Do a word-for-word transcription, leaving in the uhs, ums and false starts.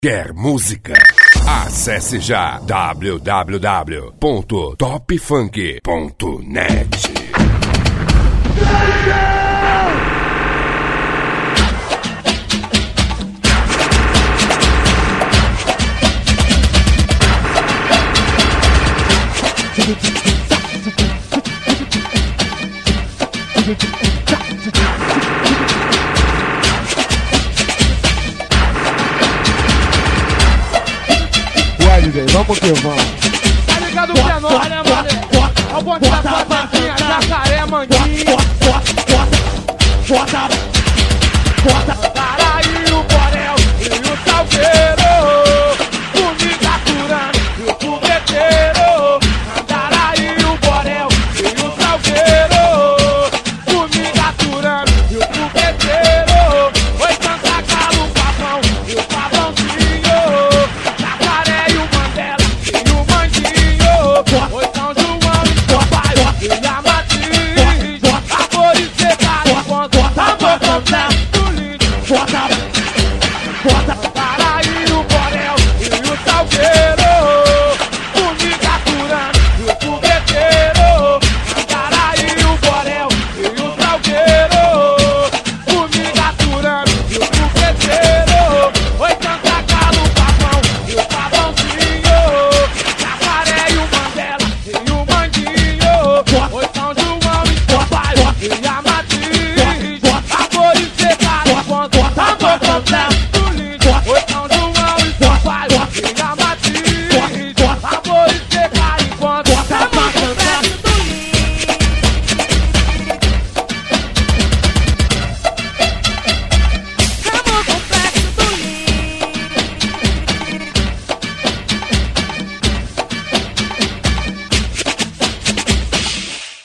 Quer música? Acesse já w w w ponto top funk ponto net. Vamos que vamos. Tá ligado que é nóis, né, mano? É o bonde da Fabazinha, Jacaré, Manguinho. Bota, bota, bota.